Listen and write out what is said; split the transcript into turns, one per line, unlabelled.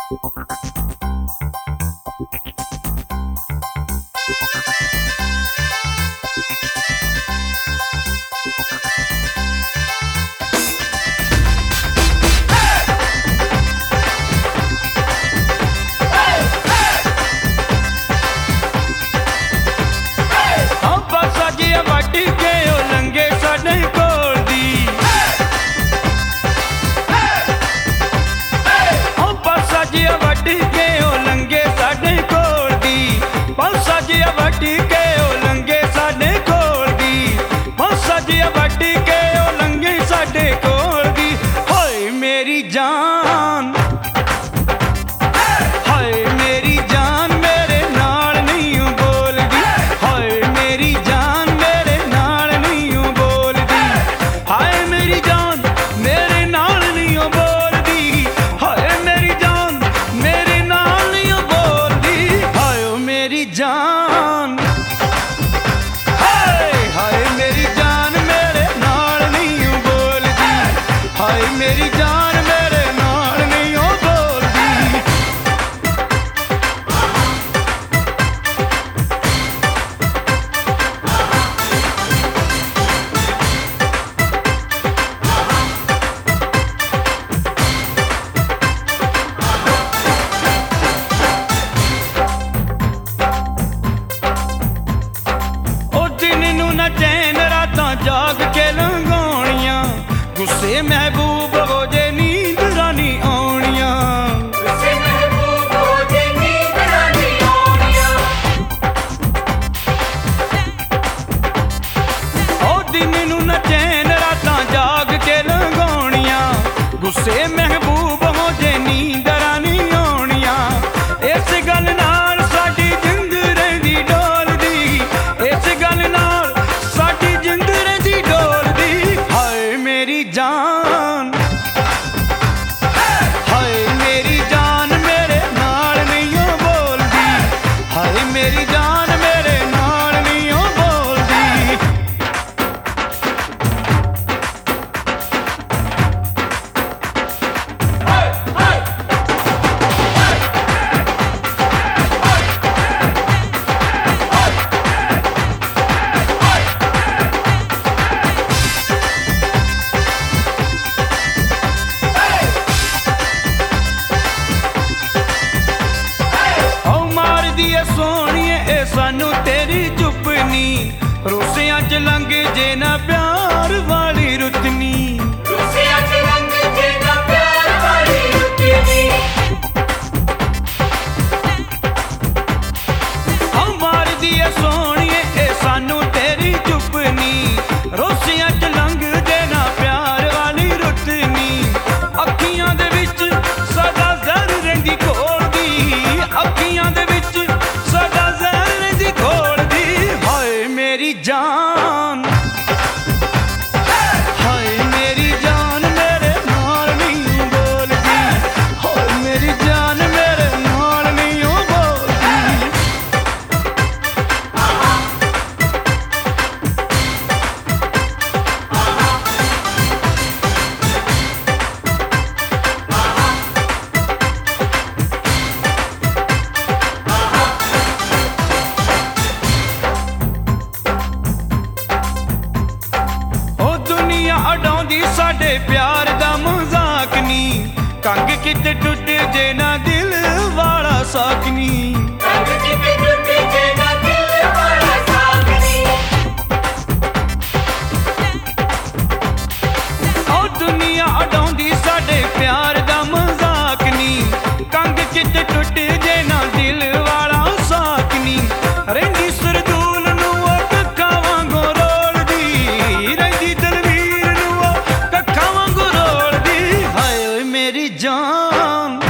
गुस्से महबूब हो जे नींद रानी आउणिया,
गुस्से महबूब हो जे नींद रानी आउणिया।
ओ दिन नू न चैन रातां जाग के लंघाउणिया, गुस्से महबूब हो जे नींद रानी आउणिया। इस गल नाल साडी जिंद रहिंदी डोलदी, इस गल नाल साडी जिंद रहिंदी डोलदी। हाय मेरी जान, हाय मेरी जान मेरे नाल नहीं ओ बोलदी, हाय मेरी जान मेरे नाल नहीं ओ बोलदी। सोनिए ए सानू तेरी चुपनी, रोसियां च लंघ जे ना प्यार वाली रुतनी,
रोसियां च लंघ जे ना प्यार वाली रुतनी।
मार दिए सोनिए ए सानू तेरी चुपनी, रोसियां च लंघ जे ना प्यार वाली रुतनी। अखियां दे विच सदा जहर रहिंदी घोलदी, अखियां दे विच सदा जहर रहिंदी घोलदी। हाय मेरी जान, हाय मेरी जान मेरे नाल नहीं बोलदी, हाय मेरी जान मेरे नाल नहीं ओ बोलदी। अडाउंदी साडे प्यार दा मजाक नी, कंग किते टुट जे ना दिल वाला साक नी,
कंग किते टुट जे ना दिल वाला साक नी।
ओ दुनिया अडाउंदी साडे प्यार दा मजाक नी, कंग किते टुट जे ना दिल वाला साक नी। रहिंदी सरदूल नू ओ कक्खां वांगू रोलदी, रहिंदी दलवीर नू ओ कक्खां वांगू रोलदी। हाय मेरी जान,